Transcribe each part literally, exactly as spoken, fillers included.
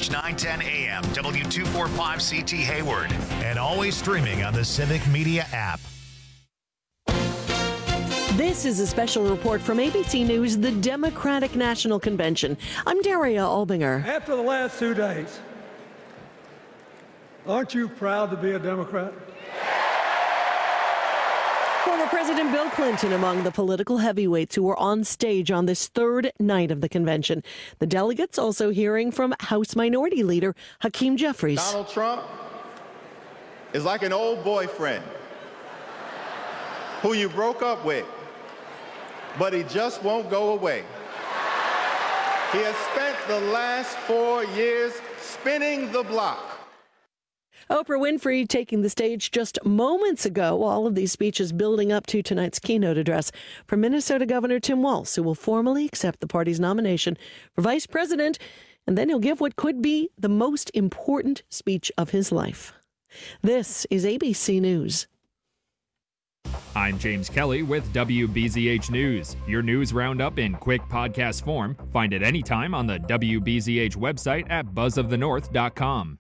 H, nine ten A M, W two forty-five C T Hayward, and always streaming on the Civic Media app. This is a special report from A B C News, the Democratic National Convention. I'm Daria Albinger. After the last two days, aren't you proud to be a Democrat? Former President Bill Clinton among the political heavyweights who were on stage on this third night of the convention. The delegates also hearing from House Minority Leader Hakeem Jeffries. Donald Trump is like an old boyfriend who you broke up with, but he just won't go away. He has spent the last four years spinning the block. Oprah Winfrey taking the stage just moments ago. All of these speeches building up to tonight's keynote address from Minnesota Governor Tim Walz, who will formally accept the party's nomination for vice president, and then he'll give what could be the most important speech of his life. This is A B C News. I'm James Kelly with W B Z H News. Your news roundup in quick podcast form. Find it anytime on the W B Z H website at buzz of the north dot com.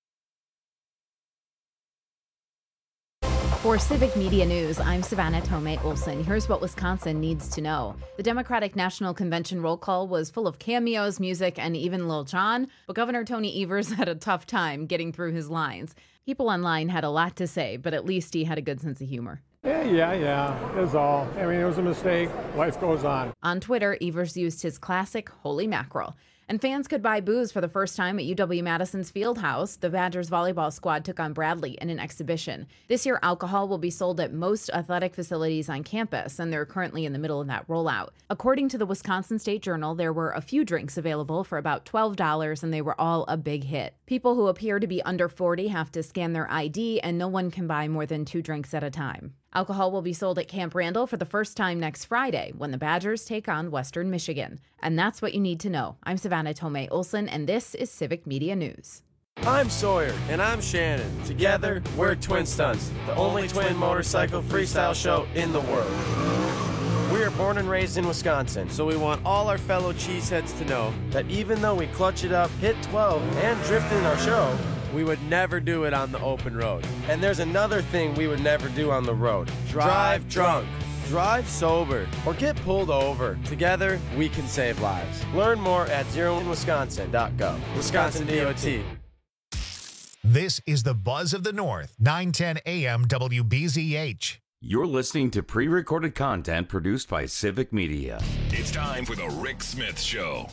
For Civic Media News, I'm Savannah Tomei Olson. Here's what Wisconsin needs to know. The Democratic National Convention roll call was full of cameos, music, and even Lil Jon, but Governor Tony Evers had a tough time getting through his lines. People online had a lot to say, but at least he had a good sense of humor. Yeah, yeah, yeah, is all. I mean, it was a mistake. Life goes on. On Twitter, Evers used his classic holy mackerel. And fans could buy booze for the first time at U W-Madison's Fieldhouse. The Badgers volleyball squad took on Bradley in an exhibition. This year, alcohol will be sold at most athletic facilities on campus, and they're currently in the middle of that rollout. According to the Wisconsin State Journal, there were a few drinks available for about twelve dollars, and they were all a big hit. People who appear to be under forty have to scan their I D, and no one can buy more than two drinks at a time. Alcohol will be sold at Camp Randall for the first time next Friday when the Badgers take on Western Michigan. And that's what you need to know. I'm Savannah Tomei Olson, and this is Civic Media News. I'm Sawyer, and I'm Shannon. Together, we're Twin Stunts, the only twin motorcycle freestyle show in the world. We are born and raised in Wisconsin, so we want all our fellow cheeseheads to know that even though we clutch it up, hit twelve, and drift in our show, we would never do it on the open road. And there's another thing we would never do on the road. Drive drunk, drive sober, or get pulled over. Together, we can save lives. Learn more at zero in wisconsin dot gov. Wisconsin D O T. This is the Buzz of the North, nine ten A M W B Z H. You're listening to pre-recorded content produced by Civic Media. It's time for the Rick Smith Show.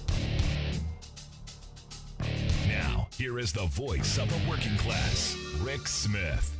Now, here is the voice of the working class, Rick Smith.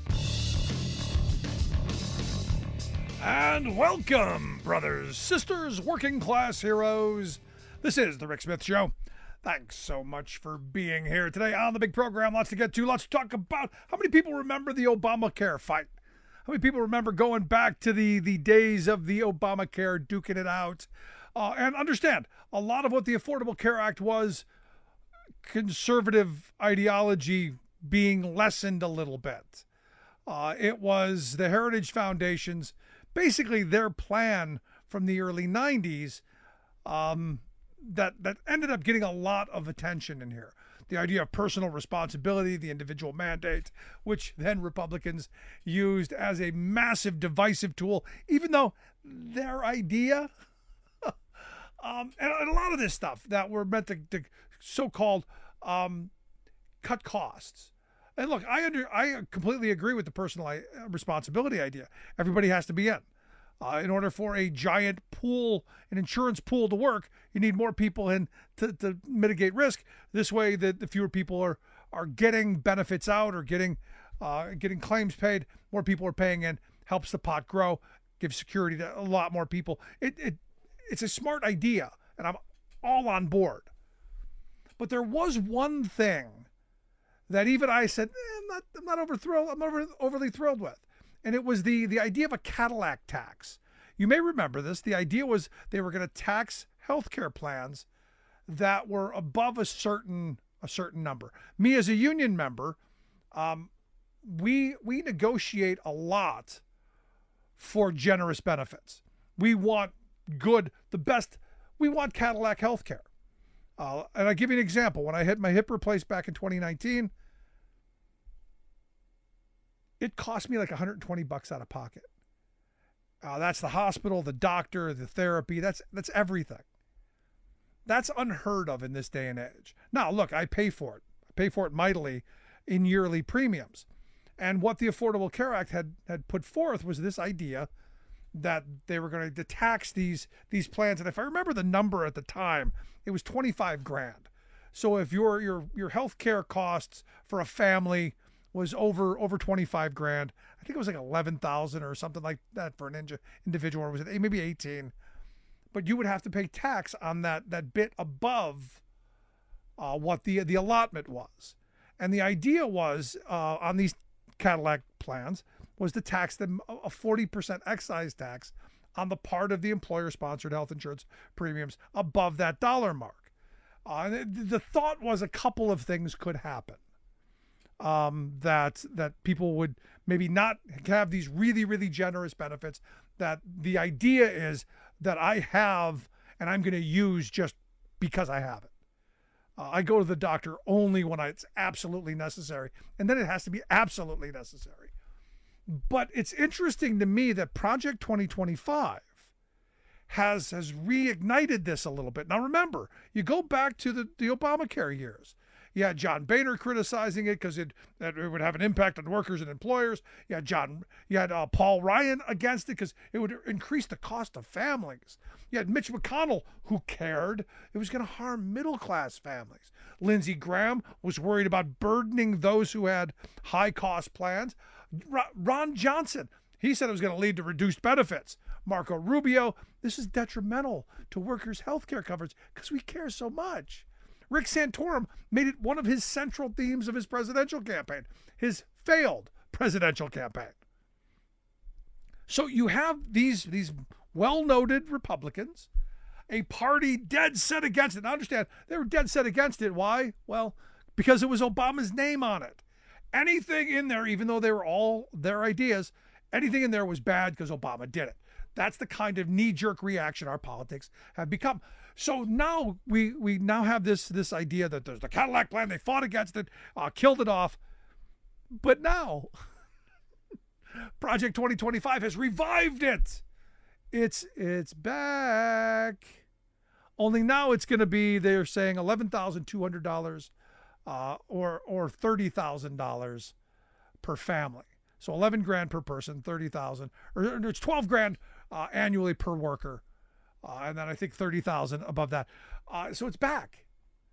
And welcome, brothers, sisters, working class heroes. This is the Rick Smith Show. Thanks so much for being here today on the big program. Lots to get to. Lots to talk about. How many people remember the Obamacare fight? How many people remember going back to the, the days of the Obamacare, duking it out? Uh, and understand, a lot of what the Affordable Care Act was, conservative ideology being lessened a little bit. Uh, it was the Heritage Foundation's, basically their plan from the early nineties um, that, that ended up getting a lot of attention in here. The idea of personal responsibility, the individual mandate, which then Republicans used as a massive divisive tool, even though their idea, um, and, and a lot of this stuff that were meant to, to so-called um, cut costs. And look, I under I completely agree with the personal responsibility idea. Everybody has to be in. Uh, in order for a giant pool, an insurance pool to work, you need more people in to, to mitigate risk. This way, the, the fewer people are are getting benefits out or getting uh, getting claims paid. More people are paying in, helps the pot grow, gives security to a lot more people. It it it's a smart idea, and I'm all on board. But there was one thing that even I said, eh, I'm not I'm not over thrilled. I'm over, overly thrilled with. And it was the, the idea of a Cadillac tax. You may remember this. The idea was they were going to tax healthcare plans that were above a certain a certain number. Me as a union member, um, we we negotiate a lot for generous benefits. We want good, the best. We want Cadillac healthcare. Uh, and I'll give you an example. When I had my hip replaced back in twenty nineteen, it cost me like one hundred twenty bucks out of pocket. Uh, that's the hospital, the doctor, the therapy. That's that's everything. That's unheard of in this day and age. Now, look, I pay for it. I pay for it mightily in yearly premiums. And what the Affordable Care Act had had put forth was this idea that they were going to tax these these plans. And if I remember the number at the time, it was twenty-five grand. So if your your your health care costs for a family was over over twenty-five grand, I think it was like eleven thousand or something like that for an individual, or was it maybe eighteen? But you would have to pay tax on that that bit above uh, what the the allotment was. And the idea was uh, on these Cadillac plans was to tax them a forty percent excise tax on the part of the employer-sponsored health insurance premiums above that dollar mark. Uh, the, the thought was a couple of things could happen. Um, that that people would maybe not have these really, really generous benefits. That the idea is that I have and I'm going to use just because I have it. Uh, I go to the doctor only when I, it's absolutely necessary, and then it has to be absolutely necessary. But it's interesting to me that Project twenty twenty-five has has reignited this a little bit. Now remember, you go back to the, the Obamacare years. You had John Boehner criticizing it because it, it would have an impact on workers and employers. You had John, you had uh, Paul Ryan against it because it would increase the cost of families. You had Mitch McConnell who cared it was going to harm middle-class families. Lindsey Graham was worried about burdening those who had high-cost plans. Ron Johnson, he said it was going to lead to reduced benefits. Marco Rubio, this is detrimental to workers' health care coverage because we care so much. Rick Santorum made it one of his central themes of his presidential campaign, his failed presidential campaign. So you have these, these well-noted Republicans, a party dead set against it. Now understand, they were dead set against it. Why? Well, because it was Obama's name on it. Anything in there, even though they were all their ideas, anything in there was bad because Obama did it. That's the kind of knee-jerk reaction our politics have become. So now we we now have this this idea that there's the Cadillac plan. They fought against it, uh, killed it off. But now Project twenty twenty-five has revived it. It's it's back. Only now it's going to be, they're saying eleven thousand two hundred dollars uh, or or thirty thousand dollars per family. So eleven grand per person, thirty thousand, or it's twelve grand uh, annually per worker. Uh, and then I think thirty thousand above that. Uh, so it's back.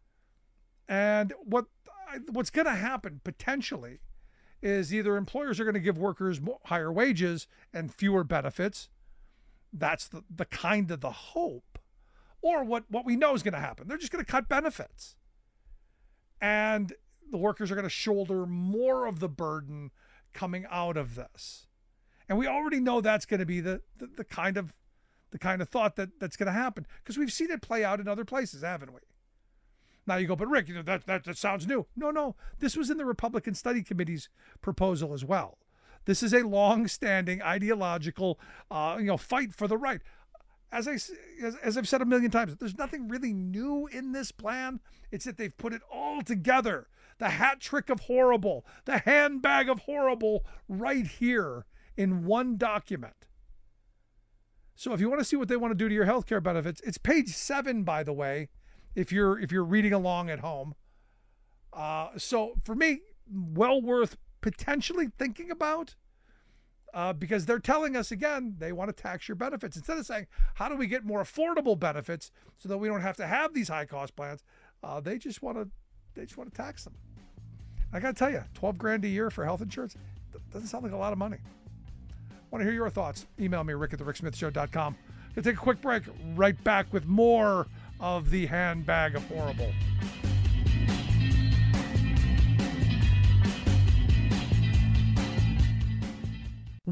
And what what's going to happen potentially is either employers are going to give workers more, higher wages and fewer benefits. That's the, the kind of the hope. Or what, what we know is going to happen. They're just going to cut benefits. And the workers are going to shoulder more of the burden coming out of this. And we already know that's going to be the, the, the kind of the kind of thought that that's going to happen, because we've seen it play out in other places, haven't we? Now you go, but Rick, you know, that, that, that sounds new. No, no, this was in the Republican Study Committee's proposal as well. This is a long-standing ideological, uh, you know, fight for the right. As I, as, as I've said a million times, there's nothing really new in this plan. It's that they've put it all together. The hat trick of horrible, the handbag of horrible right here in one document. So if you want to see what they want to do to your health care benefits, it's page seven, by the way, if you're if you're reading along at home. Uh, so for me, well worth potentially thinking about, uh, because they're telling us, again, they want to tax your benefits. Instead of saying, how do we get more affordable benefits so that we don't have to have these high-cost plans, uh, they just want to they just want to tax them. I got to tell you, twelve grand a year for health insurance doesn't sound like a lot of money. Want to hear your thoughts? Email me, rick at the rick smith show dot com. Gonna take a quick break. Right back with more of the handbag of horrible.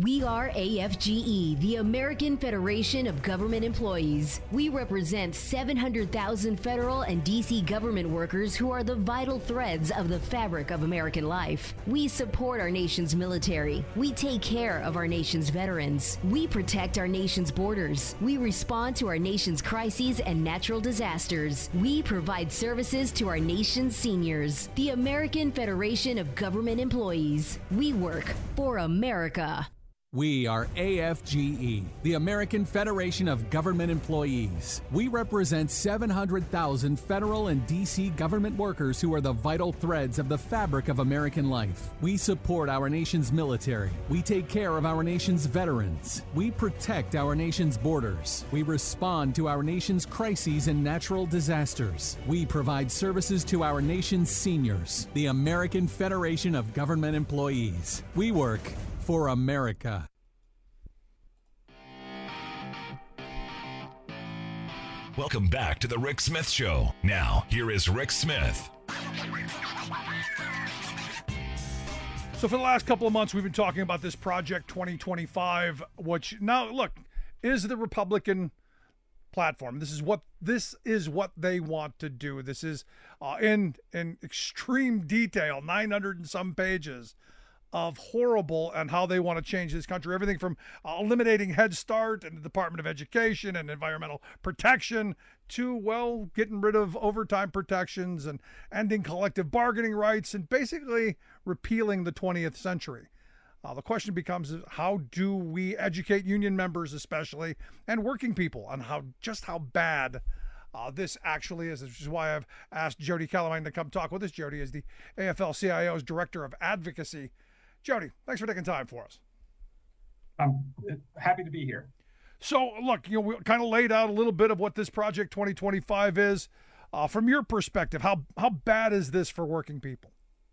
We are A F G E, the American Federation of Government Employees. We represent seven hundred thousand federal and D C government workers who are the vital threads of the fabric of American life. We support our nation's military. We take care of our nation's veterans. We protect our nation's borders. We respond to our nation's crises and natural disasters. We provide services to our nation's seniors. The American Federation of Government Employees. We work for America. We are A F G E, the American Federation of Government Employees. We represent seven hundred thousand federal and D C government workers who are the vital threads of the fabric of American life. We support our nation's military. We take care of our nation's veterans. We protect our nation's borders. We respond to our nation's crises and natural disasters. We provide services to our nation's seniors. The American Federation of Government Employees. We work for America. Welcome back to the Rick Smith Show. Now, here is Rick Smith. So for the last couple of months, we've been talking about this Project twenty twenty-five, which now, look, is the Republican platform. This is what this is what they want to do. This is uh, in in extreme detail, nine hundred and some pages of horrible and how they want to change this country. Everything from uh, eliminating Head Start and the Department of Education and environmental protection to, well, getting rid of overtime protections and ending collective bargaining rights and basically repealing the twentieth century. Uh, the question becomes, how do we educate union members especially and working people on how just how bad Uh, this actually is, which is why I've asked Jody Calamine to come talk with us. Jody is the A F L C I O's Director of Advocacy. Jody, thanks for taking time for us. I'm happy to be here. So, look, you know, we kind of laid out a little bit of what this Project twenty twenty-five is. Uh, from your perspective, how how bad is this for working people?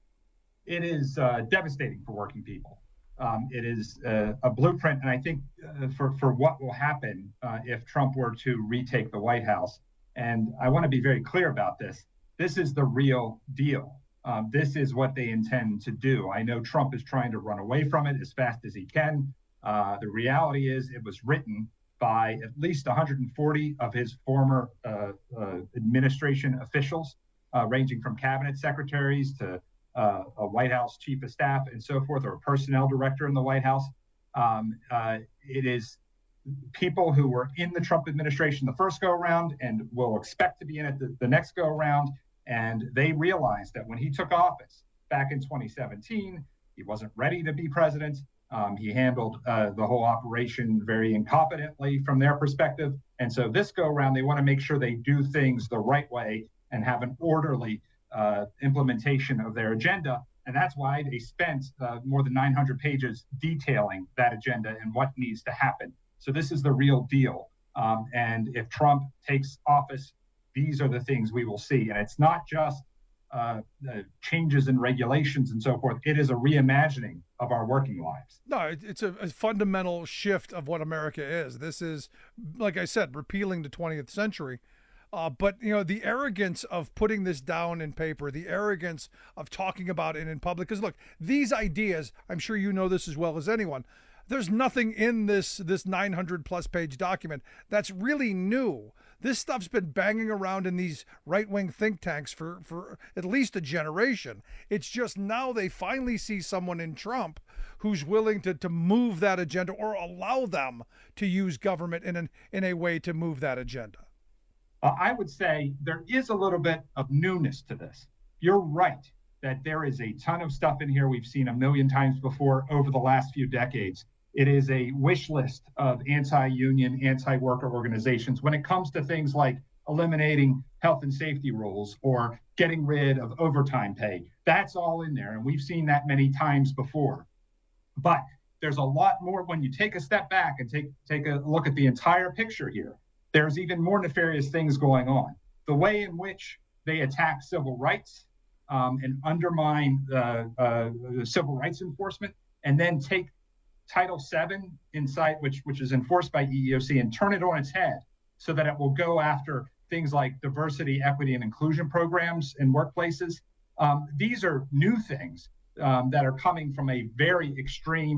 It is uh, devastating for working people. Um, it is uh, a blueprint, and I think uh, for, for what will happen uh, if Trump were to retake the White House. And I want to be very clear about this. This is the real deal. Um, this is what they intend to do. I know Trump is trying to run away from it as fast as he can. Uh, the reality is it was written by at least one hundred forty of his former uh, uh, administration officials, uh, ranging from cabinet secretaries to uh, a White House chief of staff and so forth, or a personnel director in the White House. Um, uh, it is people who were in the Trump administration the first go around and will expect to be in it the, the next go around. And they realized that when he took office back in twenty seventeen, he wasn't ready to be president. Um, he handled uh, the whole operation very incompetently from their perspective. And so this go around, they want to make sure they do things the right way and have an orderly uh, implementation of their agenda. And that's why they spent uh, more than nine hundred pages detailing that agenda and what needs to happen. So this is the real deal. Um, and if Trump takes office, these are the things we will see. And it's not just uh, uh, changes in regulations and so forth. It is a reimagining of our working lives. No, it's a, a fundamental shift of what America is. This is, like I said, repealing the twentieth century. Uh, but, you know, the arrogance of putting this down in paper, the arrogance of talking about it in public. Because, look, these ideas, I'm sure you know this as well as anyone, there's nothing in this this nine hundred plus page document that's really new. This stuff's been banging around in these right-wing think tanks for, for at least a generation. It's just now they finally see someone in Trump who's willing to, to move that agenda or allow them to use government in, an, in a way to move that agenda. Uh, I would say there is a little bit of newness to this. You're right that there is a ton of stuff in here we've seen a million times before over the last few decades. It is a wish list of anti-union, anti-worker organizations when it comes to things like eliminating health and safety rules or getting rid of overtime pay. That's all in there, and we've seen that many times before. But there's a lot more when you take a step back and take, take a look at the entire picture here. There's even more nefarious things going on. The way in which they attack civil rights um, and undermine uh, uh, civil rights enforcement, and then take Title seven inside, which which is enforced by E E O C, and turn it on its head so that it will go after things like diversity, equity, and inclusion programs in workplaces. Um, these are new things um, that are coming from a very extreme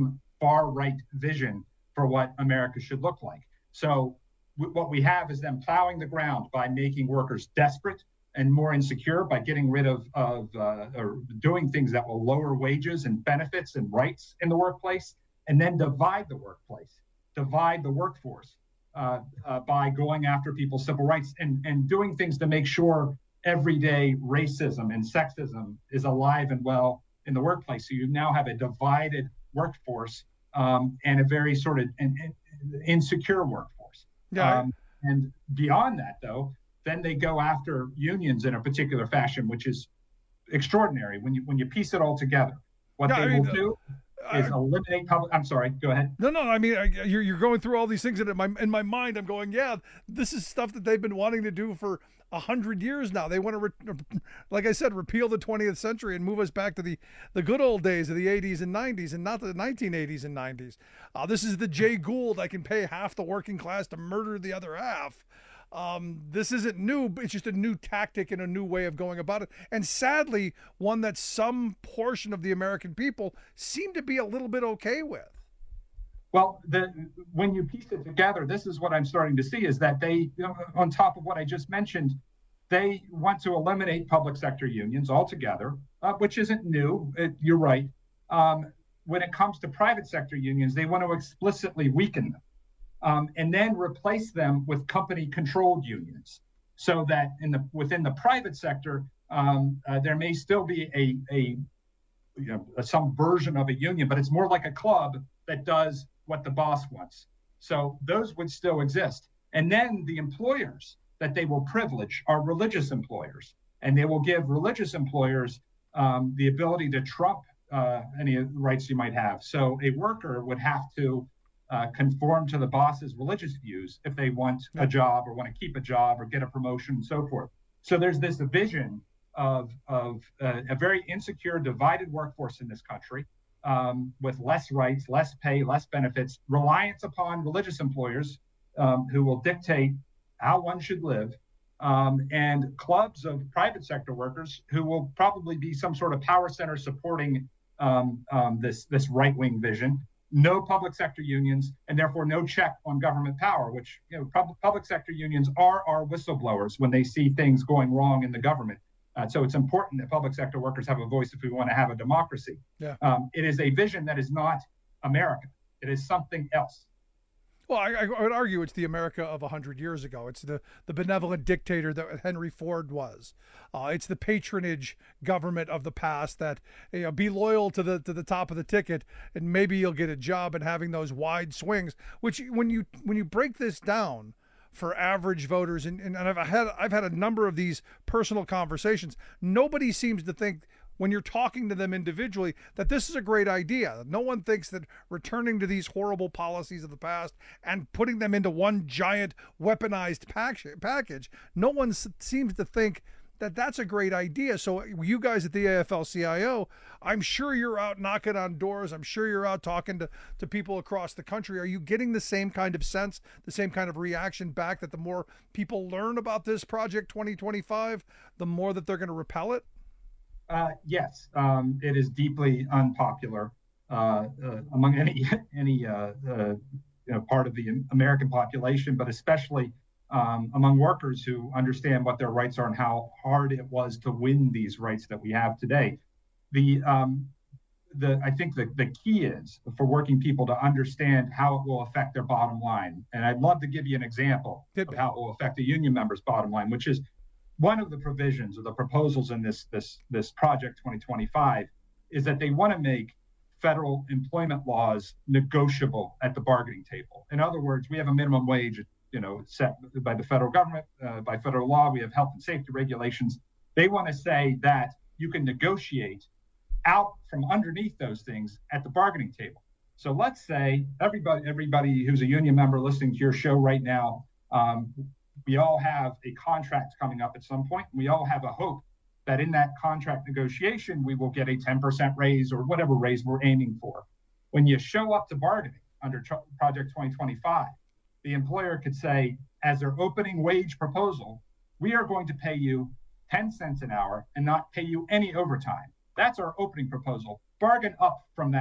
far right vision for what America should look like. So w- what we have is them plowing the ground by making workers desperate and more insecure, by getting rid of, of uh, or doing things that will lower wages and benefits and rights in the workplace, and then divide the workplace, divide the workforce uh, uh, by going after people's civil rights and, and doing things to make sure everyday racism and sexism is alive and well in the workplace. So you now have a divided workforce um, and a very sort of an, an insecure workforce. Yeah. Um, and beyond that, though, then they go after unions in a particular fashion, which is extraordinary when you when you piece it all together. What Yeah, they I mean, will do uh, is eliminate public. I'm sorry. Go ahead. No, no. I mean, I, you're you're going through all these things, and in my in my mind, I'm going, yeah, this is stuff that they've been wanting to do for a hundred years now. They want to, re- like I said, repeal the twentieth century and move us back to the the good old days of the eighties and nineties, and not the nineteen eighties and nineties. Uh, this is the Jay Gould. I can pay half the working class to murder the other half. Um, this isn't new, but it's just a new tactic and a new way of going about it. And sadly, one that some portion of the American people seem to be a little bit okay with. Well, the, when you piece it together, this is what I'm starting to see is that they, you know, on top of what I just mentioned, they want to eliminate public sector unions altogether, uh, which isn't new. It, you're right. Um, when it comes to private sector unions, they want to explicitly weaken them. Um, and then replace them with company-controlled unions, so that in the within the private sector um, uh, there may still be a, a you know some version of a union, but it's more like a club that does what the boss wants. So those would still exist. And then the employers that they will privilege are religious employers, and they will give religious employers um, the ability to trump uh, any rights you might have. So a worker would have to Uh, conform to the boss's religious views if they want a job or want to keep a job or get a promotion and so forth. So there's this vision of, of uh, a very insecure, divided workforce in this country um, with less rights, less pay, less benefits, reliance upon religious employers um, who will dictate how one should live, um, and clubs of private sector workers who will probably be some sort of power center supporting um, um, this, this right-wing vision. No public sector unions, and therefore no check on government power, which, you know, public, public sector unions are our whistleblowers when they see things going wrong in the government. Uh, so it's important that public sector workers have a voice if we want to have a democracy. Yeah. Um, it is a vision that is not America. It is something else. Well, I, I would argue it's the America of one hundred years ago. It's the, the benevolent dictator that Henry Ford was. Uh, it's the patronage government of the past that, you know, be loyal to the to the top of the ticket and maybe you'll get a job, and having those wide swings, which when you when you break this down for average voters, and, and I've had I've had a number of these personal conversations, nobody seems to think, when you're talking to them individually, that this is a great idea. No one thinks that returning to these horrible policies of the past and putting them into one giant weaponized pack- package, no one s- seems to think that that's a great idea. So you guys at the A F L C I O, I'm sure you're out knocking on doors. I'm sure you're out talking to, to people across the country. Are you getting the same kind of sense, the same kind of reaction back, that the more people learn about this Project twenty twenty-five, the more that they're going to repel it? Uh, yes, um, it is deeply unpopular uh, uh, among any any uh, uh, you know, part of the American population, but especially um, among workers who understand what their rights are and how hard it was to win these rights that we have today. The um, the I think the, the key is for working people to understand how it will affect their bottom line. And I'd love to give you an example of how it will affect a union member's bottom line, which is one of the provisions or the proposals in this this this Project twenty twenty-five is that they want to make federal employment laws negotiable at the bargaining table. In other words, we have a minimum wage, you know, set by the federal government, uh, by federal law. We have health and safety regulations. They want to say that you can negotiate out from underneath those things at the bargaining table. So let's say everybody everybody who's a union member listening to your show right now, um, we all have a contract coming up at some point. We all have a hope that in that contract negotiation, we will get a ten percent raise or whatever raise we're aiming for. When you show up to bargaining under Project twenty twenty-five, the employer could say, as their opening wage proposal, we are going to pay you ten cents an hour and not pay you any overtime. That's our opening proposal. Bargain up from that.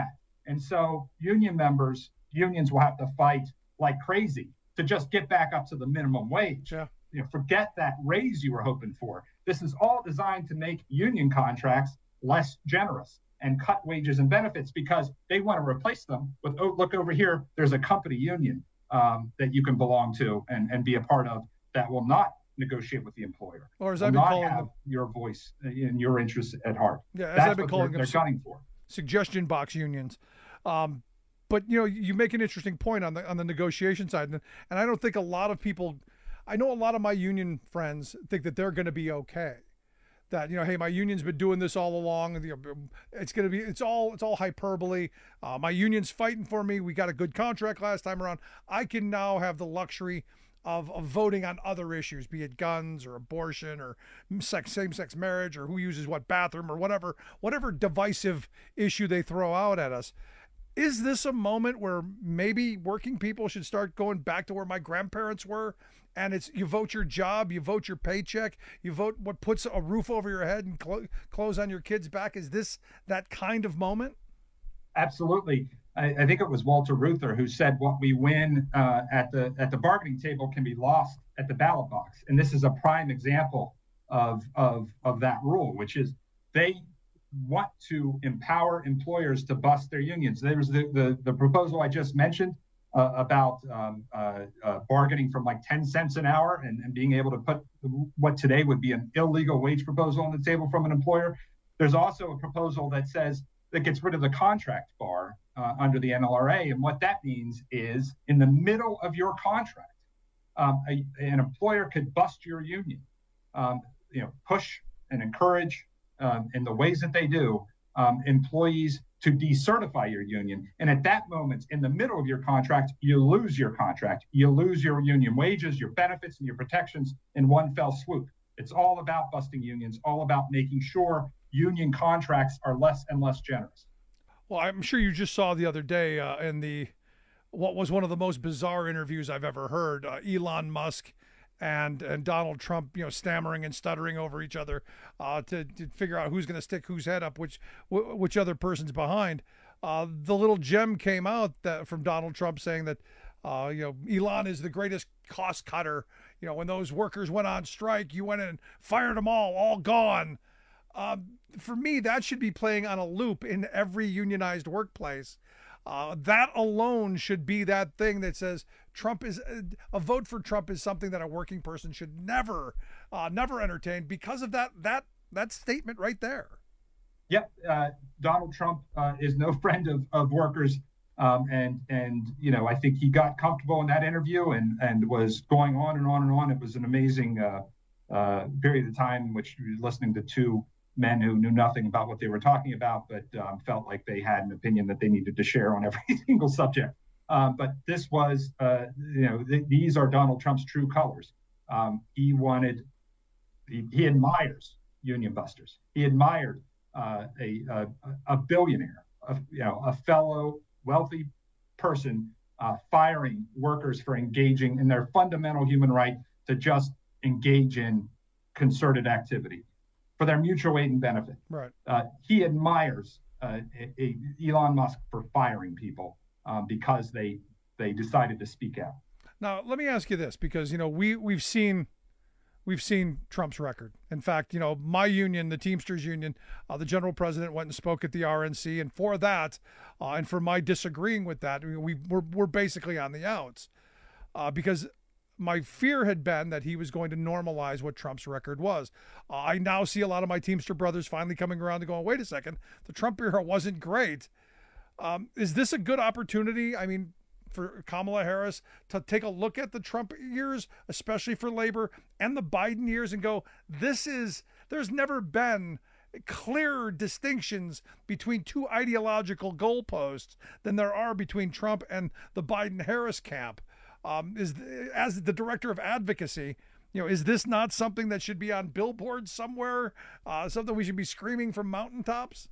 And so union members, unions will have to fight like crazy to just get back up to the minimum wage. Yeah. You know, forget that raise you were hoping for. This is all designed to make union contracts less generous and cut wages and benefits because they want to replace them with, oh, look over here, there's a company union um, that you can belong to and, and be a part of that will not negotiate with the employer. Or as will I've been not calling have them, your voice and your interests at heart. Yeah, as That's I've been what calling they're, them, they're gunning for. Suggestion box unions. Um, but you know, you make an interesting point on the on the negotiation side, and, and I don't think a lot of people. I know a lot of my union friends think that they're going to be okay. That, you know, hey, my union's been doing this all along, and you know, it's going to be, it's all, it's all hyperbole. Uh, my union's fighting for me. We got a good contract last time around. I can now have the luxury of, of voting on other issues, be it guns or abortion or sex, same-sex marriage or who uses what bathroom or whatever, whatever divisive issue they throw out at us. Is this a moment where maybe working people should start going back to where my grandparents were? And it's, you vote your job, you vote your paycheck, you vote what puts a roof over your head and clo- clothes on your kids' back. Is this that kind of moment? Absolutely. I, I think it was Walter Reuther who said what we win uh, at the at the bargaining table can be lost at the ballot box. And this is a prime example of of of that rule, which is they want to empower employers to bust their unions. There was the the, the proposal I just mentioned uh, about um, uh, uh, bargaining from like ten cents an hour and, and being able to put what today would be an illegal wage proposal on the table from an employer. There's also a proposal that says that gets rid of the contract bar uh, under the N L R A. And what that means is in the middle of your contract, um, a, an employer could bust your union, um, you know, push and encourage um, in the ways that they do um, employees to decertify your union. And at that moment, in the middle of your contract, you lose your contract. You lose your union wages, your benefits, and your protections in one fell swoop. It's all about busting unions, all about making sure union contracts are less and less generous. Well, I'm sure you just saw the other day uh, in the what was one of the most bizarre interviews I've ever heard. Uh, Elon Musk and and Donald Trump, you know, stammering and stuttering over each other uh, to, to figure out who's going to stick whose head up, which wh- which other person's behind. Uh, the little gem came out that from Donald Trump saying that uh, you know, Elon is the greatest cost cutter. You know, when those workers went on strike, you went in and fired them all, all gone. Um, for me, that should be playing on a loop in every unionized workplace. Uh, that alone should be that thing that says Trump is a vote for Trump is something that a working person should never, uh, never entertain because of that that that statement right there. Yep, uh, Donald Trump uh, is no friend of of workers, um, and and you know I think he got comfortable in that interview and and was going on and on and on. It was an amazing uh, uh, period of time in which you were listening to two men who knew nothing about what they were talking about, but um, felt like they had an opinion that they needed to share on every single subject. Um, but this was, uh, you know, th- these are Donald Trump's true colors. Um, he wanted, he, he admires union busters. He admired uh, a, a a billionaire, a, you know, a fellow wealthy person uh, firing workers for engaging in their fundamental human right to just engage in concerted activity for their mutual aid and benefit. Right. Uh, he admires uh, a, a Elon Musk for firing people um, because they they decided to speak out. Now, let me ask you this, because you know we we've seen we've seen Trump's record. In fact, you know my union, the Teamsters Union, uh, the general president went and spoke at the R N C, and for that, uh, and for my disagreeing with that, we we're we're basically on the outs uh, because. My fear had been that he was going to normalize what Trump's record was. Uh, I now see a lot of my Teamster brothers finally coming around and going, wait a second, the Trump era wasn't great. Um, is this a good opportunity, I mean, for Kamala Harris to take a look at the Trump years, especially for labor, and the Biden years and go, this is, there's never been clearer distinctions between two ideological goalposts than there are between Trump and the Biden-Harris camp. Um, is as the director of advocacy, you know, is this not something that should be on billboards somewhere? Uh, something we should be screaming from mountaintops?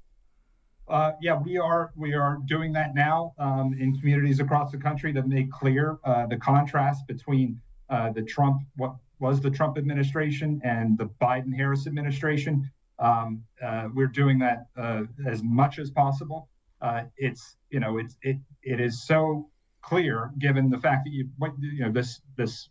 Uh, yeah, we are we are doing that now um, in communities across the country to make clear uh, the contrast between uh, the Trump, what was the Trump administration, and the Biden-Harris administration. Um, uh, we're doing that uh, as much as possible. uh, it's you know it's it it is so clear given the fact that you you know this this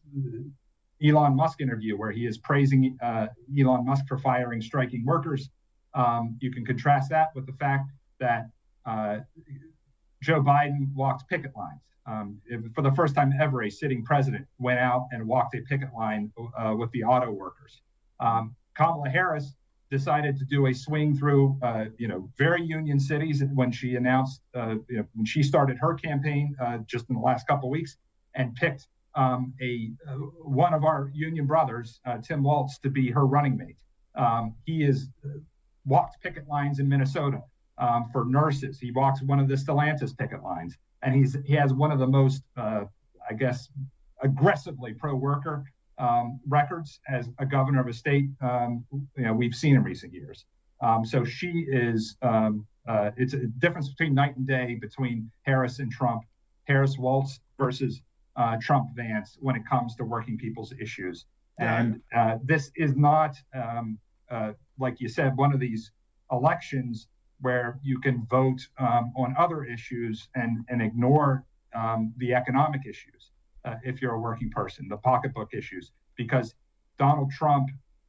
Elon Musk interview where he is praising uh, Elon Musk for firing striking workers. Um, you can contrast that with the fact that uh, Joe Biden walked picket lines. Um, if, for the first time ever, a sitting president went out and walked a picket line uh, with the auto workers. Um, Kamala Harris decided to do a swing through, uh, you know, very union cities when she announced, uh, you know, when she started her campaign uh, just in the last couple of weeks, and picked um, a uh, one of our union brothers, uh, Tim Walz, to be her running mate. Um, he is uh, walked picket lines in Minnesota um, for nurses. He walks one of the Stellantis picket lines, and he's he has one of the most, uh, I guess, aggressively pro-worker um, records as a governor of a state um, you know we've seen in recent years. Um, so she is. Um, uh, it's a difference between night and day between Harris and Trump. Harris Walz versus uh, Trump Vance when it comes to working people's issues. And uh, this is not, um, uh, like you said, one of these elections where you can vote um, on other issues and, and ignore um, the economic issues uh, if you're a working person, the pocketbook issues, because Donald Trump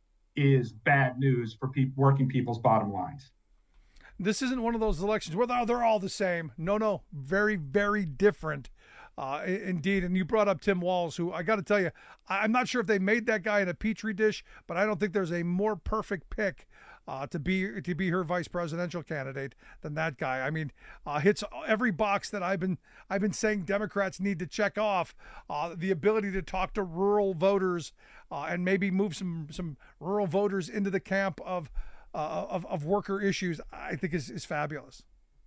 is bad news for pe- working people's bottom lines. This isn't one of those elections where they're, they're all the same. No, no, very, very different. Uh, indeed. And you brought up Tim Walz, who I got to tell you, I'm not sure if they made that guy in a petri dish, but I don't think there's a more perfect pick uh, to be to be her vice presidential candidate than that guy. I mean, uh, hits every box that I've been I've been saying Democrats need to check off. Uh, the ability to talk to rural voters uh, and maybe move some some rural voters into the camp of uh, of, of worker issues, I think is is fabulous.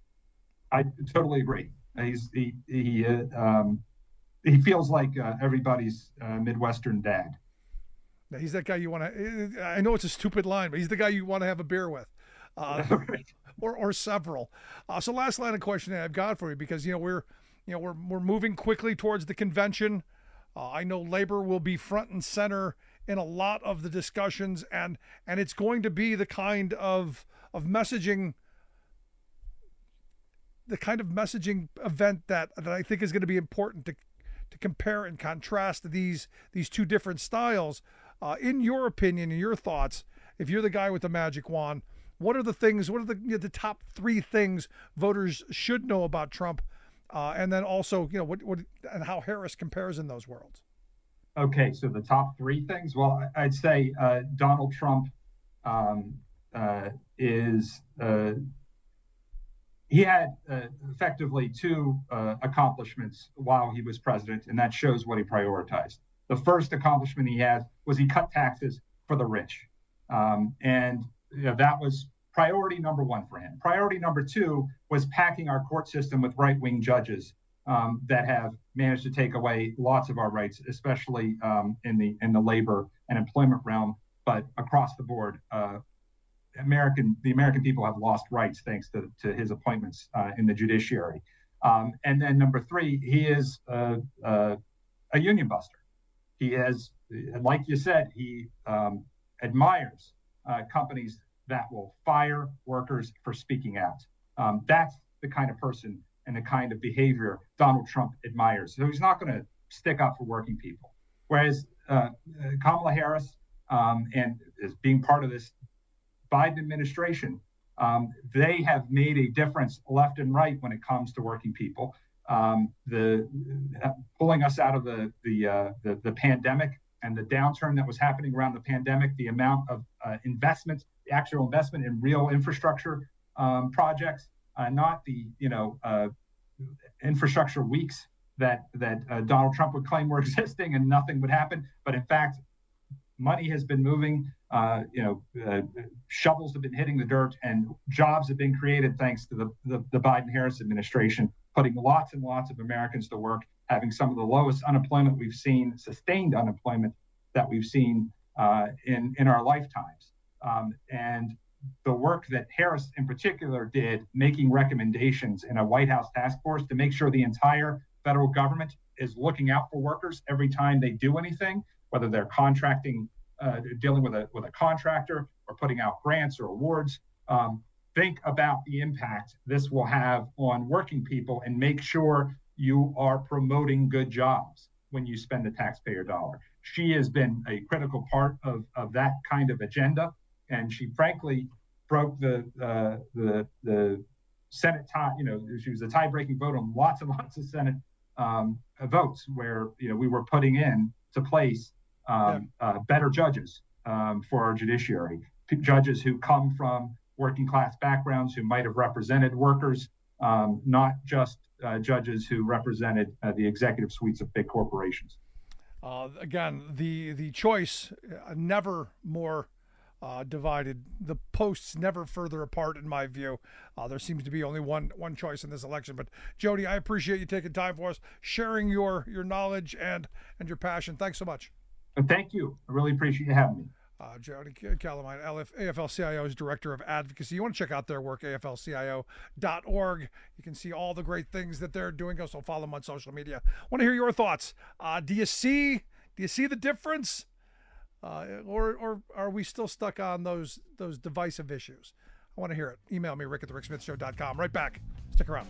I totally agree. He's he he uh, um, he feels like uh, everybody's uh, Midwestern dad. Now, he's that guy you want to. I know it's a stupid line, but he's the guy you want to have a beer with, uh, right. or or several. Uh, so, last line of questioning I've got for you, because you know we're you know we're we're moving quickly towards the convention. Uh, I know labor will be front and center in a lot of the discussions, and and it's going to be the kind of of messaging. the kind of messaging event that, that I think is going to be important to to compare and contrast these these two different styles. Uh, in your opinion, in your thoughts, if you're the guy with the magic wand, what are the things, what are the you know, the top three things voters should know about Trump? Uh, and then also, you know, what, what and how Harris compares in those worlds. Okay, so the top three things. Well, I'd say uh, Donald Trump um, uh, is... Uh, He had uh, effectively two uh, accomplishments while he was president, and that shows what he prioritized. The first accomplishment he had was he cut taxes for the rich. Um, and you know, that was priority number one for him. Priority number two was packing our court system with right-wing judges um, that have managed to take away lots of our rights, especially um, in the in the labor and employment realm, but across the board. Uh, American, the American people have lost rights thanks to, to his appointments uh, in the judiciary. Um, and then number three, he is uh, uh, a union buster. He has, like you said, he um, admires uh, companies that will fire workers for speaking out. Um, that's the kind of person and the kind of behavior Donald Trump admires. So he's not going to stick up for working people. Whereas uh, Kamala Harris, um, and is being part of this Biden administration, um, they have made a difference left and right when it comes to working people. Um, the uh, pulling us out of the the, uh, the the pandemic and the downturn that was happening around the pandemic, the amount of uh, investment, the actual investment in real infrastructure um, projects, uh, not the you know uh, infrastructure weeks that that uh, Donald Trump would claim were existing and nothing would happen, but in fact, money has been moving. Uh, you know, uh, shovels have been hitting the dirt, and jobs have been created thanks to the, the, the Biden-Harris administration, putting lots and lots of Americans to work, having some of the lowest unemployment we've seen, sustained unemployment that we've seen uh, in, in our lifetimes. Um, and the work that Harris in particular did, making recommendations in a White House task force to make sure the entire federal government is looking out for workers every time they do anything, whether they're contracting, uh, dealing with a with a contractor or putting out grants or awards. Um, think about the impact this will have on working people and make sure you are promoting good jobs when you spend the taxpayer dollar. She has been a critical part of, of that kind of agenda, and she frankly broke the uh, the the Senate tie. You know, she was a tie-breaking vote on lots and lots of Senate um, votes where you know we were putting in to place um, yeah. uh, better judges um, for our judiciary, P- judges who come from working class backgrounds, who might have represented workers, um, not just uh, judges who represented uh, the executive suites of big corporations. Uh, again, the the choice uh, never more uh, divided. The posts never further apart, in my view. Uh, there seems to be only one one choice in this election. But Jody, I appreciate you taking time for us, sharing your your knowledge and and your passion. Thanks so much. And thank you. I really appreciate you having me. Uh, Jody Calamine, A F L C I O's Director of Advocacy. You want to check out their work, A F L C I O dot org. You can see all the great things that they're doing. Also follow them on social media. Want to hear your thoughts. Uh, do you see do you see the difference? Uh, or or are we still stuck on those those divisive issues? I want to hear it. Email me, Rick at the Rick Smith Show dot com. Right back. Stick around.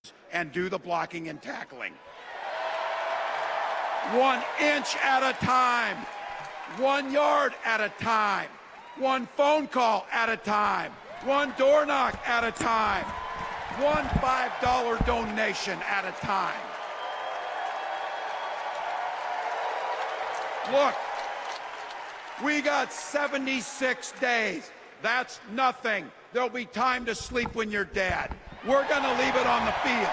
and do the blocking and tackling. One inch at a time, one yard at a time, one phone call at a time, one door knock at a time, one five dollar donation at a time. Look, we got seventy-six days. That's nothing. There'll be time to sleep when you're dead. We're going to leave it on the field.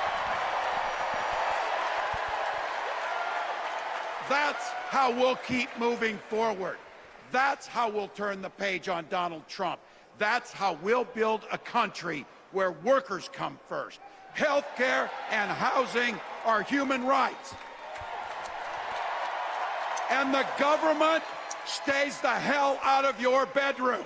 That's how we'll keep moving forward. That's how we'll turn the page on Donald Trump. That's how we'll build a country where workers come first. Health care and housing are human rights. And the government stays the hell out of your bedroom.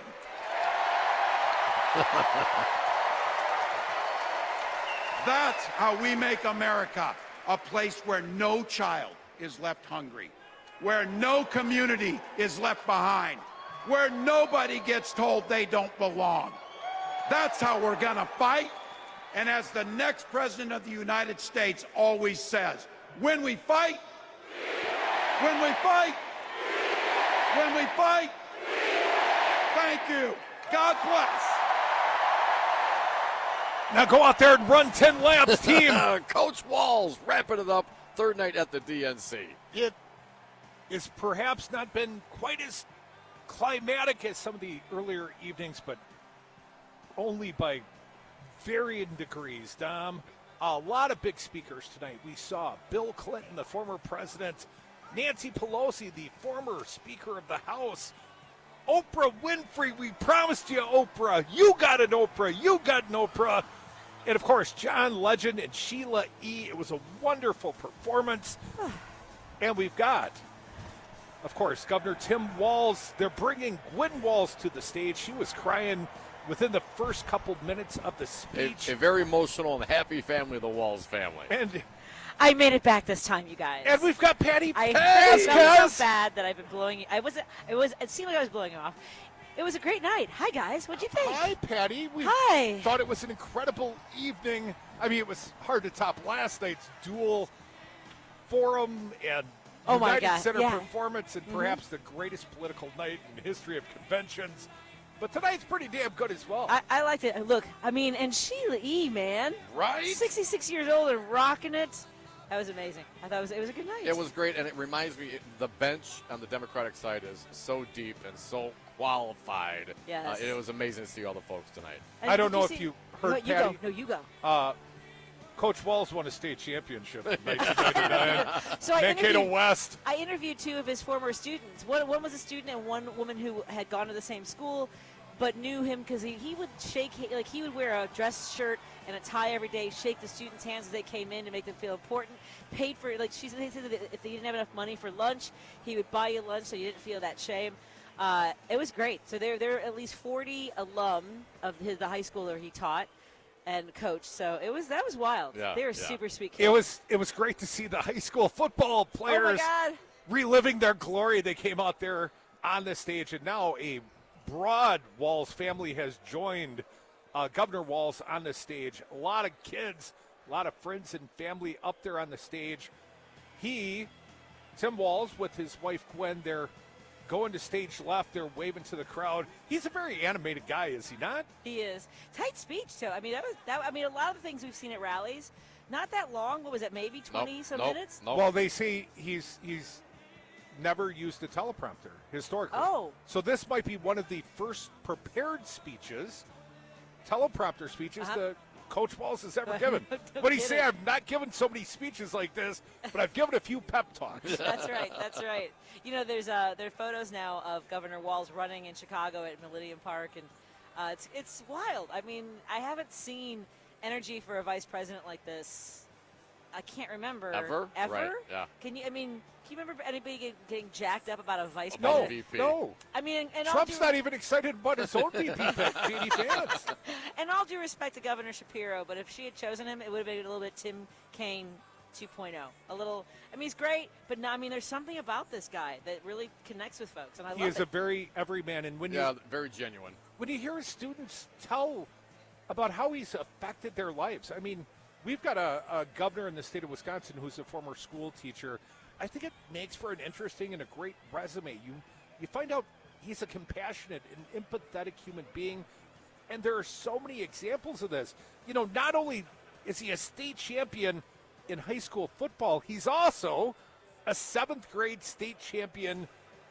That's how we make America a place where no child is left hungry, where no community is left behind, where nobody gets told they don't belong. That's how we're gonna fight. And as the next president of the United States always says, when we fight, when we fight, when we fight, thank you. God bless. Now go out there and run ten laps, team. Coach Walz wrapping it up third night at the D N C. It has perhaps not been quite as climatic as some of the earlier evenings, but only by varying degrees, Dom. A lot of big speakers tonight. We saw Bill Clinton, the former president, Nancy Pelosi, the former Speaker of the House, Oprah Winfrey. We promised you Oprah. You got an Oprah. You got an Oprah. And, of course, John Legend and Sheila E. It was a wonderful performance. And we've got, of course, Governor Tim Walz. They're bringing Gwen Walz to the stage. She was crying within the first couple minutes of the speech. A, a very emotional and happy family, the Walz family. And I made it back this time, you guys. And we've got Patty I Vasquez. felt so bad that I've been blowing. I wasn't. It was. It seemed like I was blowing off. It was a great night. Hi guys, what'd you think? Hi Patty. We Hi. thought it was an incredible evening. I mean, it was hard to top last night's dual forum and Oh my United God, Center yeah. performance, and Mhm. perhaps the greatest political night in the history of conventions. But tonight's pretty damn good as well. I, I liked it. Look, I mean, and Sheila E. Man, right? sixty-six years old and rocking it. That was amazing. I thought it was, it was a good night. It was great, and it reminds me, the bench on the Democratic side is so deep and so qualified. Yes. Uh, it was amazing to see all the folks tonight. And I don't did know you if see- you No, heard, you Patty. go. No, you go. Uh, Coach Walz won a state championship in nineteen ninety-nine. So I Mankato interviewed, West. I interviewed two of his former students. One, one was a student and one woman who had gone to the same school, but knew him because he, he would shake, like he would wear a dress shirt and a tie every day, shake the students' hands as they came in to make them feel important. Paid for, like she said, they said that if they didn't have enough money for lunch, he would buy you lunch so you didn't feel that shame. Uh, it was great. So there, there are at least forty alum of his, the high schooler he taught and coached. So it was that was wild. Yeah, they were yeah. super sweet kids. It was it was great to see the high school football players God. reliving their glory. They came out there on the stage, and now a broad Walz family has joined uh, Governor Walz on the stage. A lot of kids, a lot of friends and family up there on the stage. He, Tim Walz, with his wife Gwen, they're going to stage left. They're waving to the crowd. He's a very animated guy, is he not? He is. Tight speech, too. I mean, that was that. I mean, a lot of the things we've seen at rallies, not that long. What was it? Maybe twenty some minutes. Well, they say he's he's never used a teleprompter historically. Oh. So this might be one of the first prepared speeches, teleprompter speeches Uh-huh. that Coach Walz has ever given. No What do you say? kidding. I've not given so many speeches like this, but I've given a few pep talks. That's right. That's right. You know, there's uh, there are photos now of Governor Walz running in Chicago at Millennium Park, and uh, it's it's wild. I mean, I haven't seen energy for a vice president like this. I can't remember Ever? Ever? Right, yeah. Can you? I mean, can you remember anybody get, getting jacked up about a vice No, president? no. I mean, and all Trump's due- not even excited about his own V P pick, J D Vance. And all due respect to Governor Shapiro, but if she had chosen him, it would have been a little bit Tim Kaine two point oh. A little. I mean, he's great, but no, I mean, there's something about this guy that really connects with folks, and I He love is it. a very everyman, and when Yeah, you very genuine. when you hear his students tell about how he's affected their lives, I mean, we've got a, a governor in the state of Wisconsin who's a former school teacher. I think it makes for an interesting and a great resume. You you find out he's a compassionate and empathetic human being, and there are so many examples of this. You know, not only is he a state champion in high school football, he's also a seventh grade state champion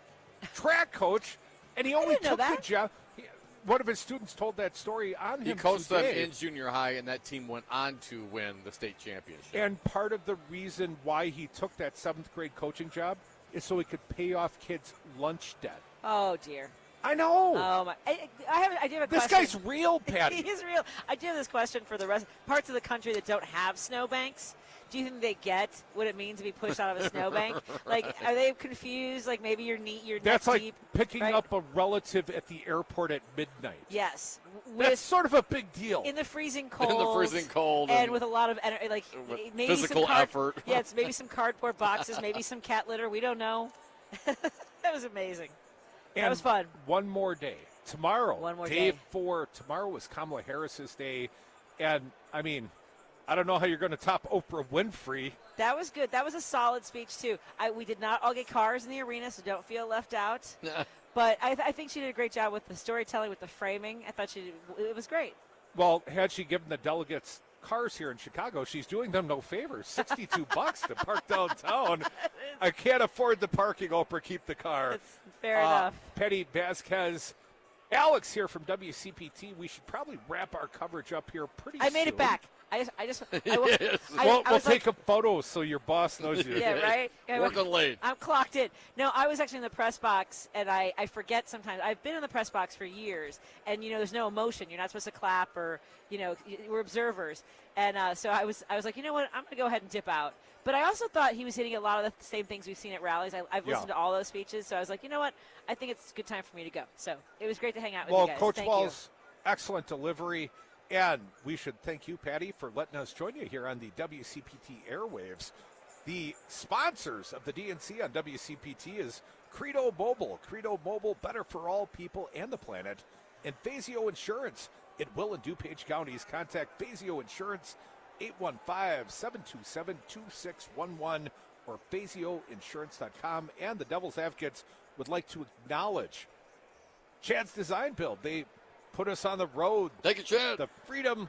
track coach, and he only took the job. He, one of his students told that story on him. He coached today. them in junior high, and that team went on to win the state championship. And part of the reason why he took that seventh grade coaching job is so he could pay off kids' lunch debt. Oh, dear. I know. Oh my! I, I have. I do have a this question. guy's real, Patty. He is real. I do have this question for the rest parts of the country that don't have snowbanks. Do you think they get what it means to be pushed out of a snowbank? Like, are they confused? Like, maybe you're neat, you're That's like deep, picking right? up a relative at the airport at midnight. Yes, That's with, sort of a big deal. in the freezing cold. In the freezing cold, and, and with a lot of ener- like maybe physical some card- effort. Yeah, it's maybe some cardboard boxes, maybe some cat litter. We don't know. That was amazing. And that was fun. One more day. Tomorrow, One more day day. four. Tomorrow is Kamala Harris's day. And, I mean, I don't know how you're going to top Oprah Winfrey. That was good. That was a solid speech, too. I, we did not all get cars in the arena, so don't feel left out. But I, th- I think she did a great job with the storytelling, with the framing. I thought she did, it was great. Well, had she given the delegates cars here in Chicago, she's doing them no favors. sixty-two bucks to park downtown. I can't afford the parking, Oprah. Keep the car. That's fair uh, enough. Petty Vasquez. Alex here from W C P T. We should probably wrap our coverage up here pretty soon. I made it back. I just, I just, I, Yes. I, we'll I we'll was take like, a photo so your boss knows you. yeah, right? Yeah, Working late. I'm clocked in. No, I was actually in the press box, and I, I forget sometimes. I've been in the press box for years, and, you know, there's no emotion. You're not supposed to clap or, you know, we're observers. And uh, so I was I was like, you know what, I'm going to go ahead and dip out. But I also thought he was hitting a lot of the same things we've seen at rallies. I, I've listened Yeah. to all those speeches, so I was like, you know what, I think it's a good time for me to go. So it was great to hang out with Well, you guys. Coach Thank Wall's excellent delivery. And we should thank you, Patty, for letting us join you here on the W C P T airwaves. The sponsors of the D N C on W C P T is Credo Mobile. Credo Mobile, better for all people and the planet. And Fazio Insurance in Will and DuPage counties. Contact Fazio Insurance, eight one five, seven two seven, two six one one or fazio insurance dot com. And the Devil's Advocates would like to acknowledge Chad's Design Build. They put us on the road. Thank you, Chad. The freedom,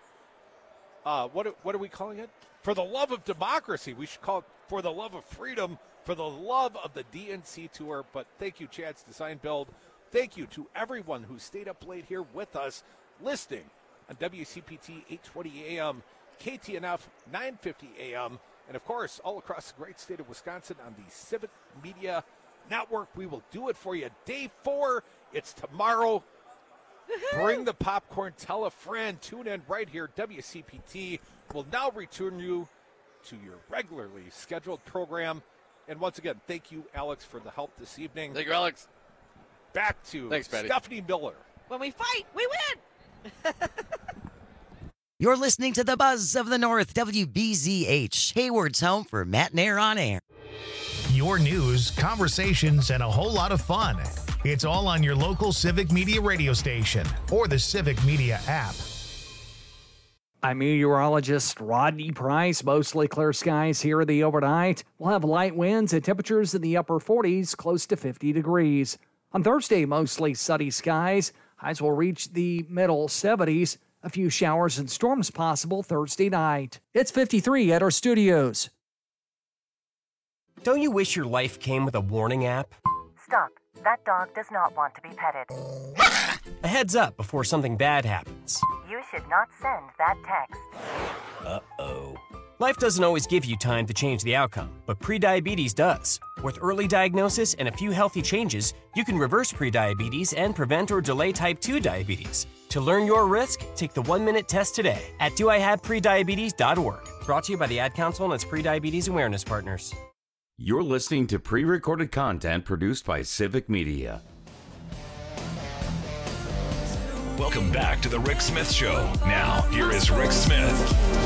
uh, what, are- what are we calling it? For the love of democracy. We should call it for the love of freedom, for the love of the D N C Tour. But thank you, Chad's Design Build. Thank you to everyone who stayed up late here with us, listening on W C P T eight twenty A M, K T N F nine fifty A M, and of course, all across the great state of Wisconsin on the Civic Media Network. We will do it for you. Day four, it's tomorrow. Bring the popcorn, tell a friend, tune in right here. W C P T will now return you to your regularly scheduled program. And once again, thank you, Alex, for the help this evening. Thank you, Alex. Back to Thanks, Patty. Stephanie Miller. When we fight, we win. You're listening to the Buzz of the North, W B Z H, Hayward's home for Matt Nair on air. Your news, conversations, and a whole lot of fun. It's all on your local Civic Media radio station or the Civic Media app. I'm meteorologist Rodney Price. Mostly clear skies here the overnight. We'll have light winds and temperatures in the upper forties, close to fifty degrees. On Thursday, mostly sunny skies. Highs will reach the middle seventies. A few showers and storms possible Thursday night. It's fifty-three at our studios. Don't you wish your life came with a warning app? Stop. That dog does not want to be petted. A heads up before something bad happens. You should not send that text. Uh-oh. Life doesn't always give you time to change the outcome, but prediabetes does. With early diagnosis and a few healthy changes, you can reverse prediabetes and prevent or delay type two diabetes. To learn your risk, take the one-minute test today at do I have prediabetes dot org. Brought to you by the Ad Council and its prediabetes awareness partners. You're listening to pre-recorded content produced by Civic Media. Welcome back to the Rick Smith Show. Now, here is Rick Smith.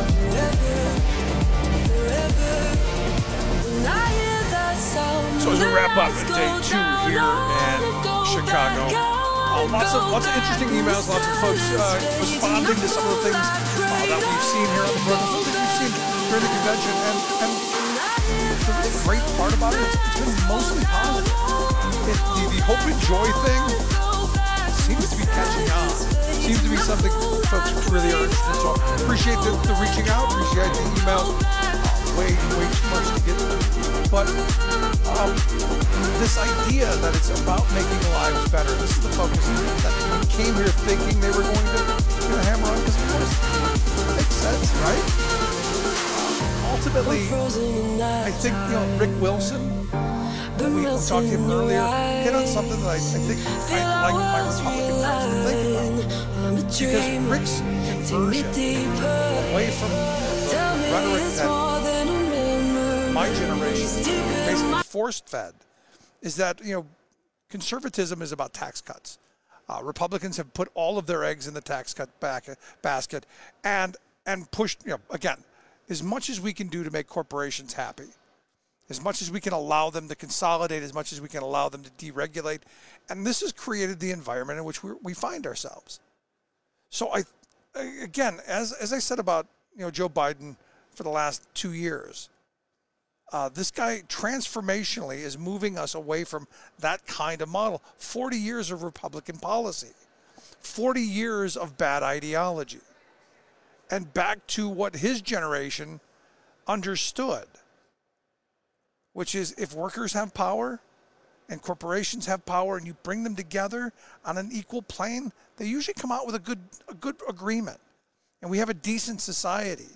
So as we wrap up at day two here in Chicago, uh, lots of lots of interesting emails, lots of folks uh, responding to some of the things uh, that we've seen here on the program. Some things we've seen during the convention, and, and the really great part about it, it's, it's been mostly positive. It, the, the hope and joy thing seems to be catching on. Seems to be something folks really are interested in. So appreciate the, the reaching out, appreciate the emails. Way, way too much to get to. But um, this idea that it's about making lives better, this is the focus that we came here thinking they were going to, going to hammer on, because of course it makes sense, right? Ultimately, I think, you know, Rick Wilson, we talked to him earlier, hit on something that I, I think I'd like my Republican friends to think about. Because Rick's conversion away from the rhetoric that my generation basically forced fed is that, you know, conservatism is about tax cuts. Uh, Republicans have put all of their eggs in the tax cut back, basket and and pushed, you know, again, as much as we can do to make corporations happy, as much as we can allow them to consolidate, as much as we can allow them to deregulate. And this has created the environment in which we we find ourselves. So I, again, as as I said about, you know, Joe Biden for the last two years, uh, this guy transformationally is moving us away from that kind of model. forty years of Republican policy, forty years of bad ideology, and back to what his generation understood, which is if workers have power and corporations have power and you bring them together on an equal plane, they usually come out with a good a good agreement. And we have a decent society.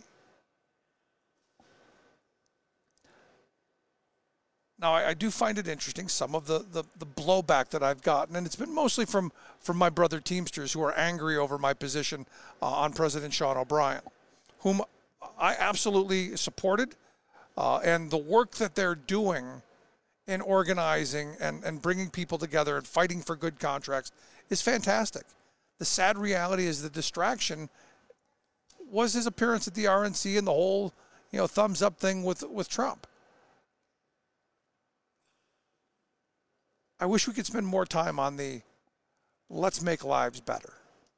Now, I, I do find it interesting, some of the, the, the blowback that I've gotten, and it's been mostly from, from my brother Teamsters who are angry over my position uh, on President Sean O'Brien, whom I absolutely supported. Uh, and the work that they're doing in organizing and, and bringing people together and fighting for good contracts is fantastic. The sad reality is the distraction was his appearance at the R N C and the whole, you know, thumbs up thing with, with Trump. I wish we could spend more time on the let's make lives better.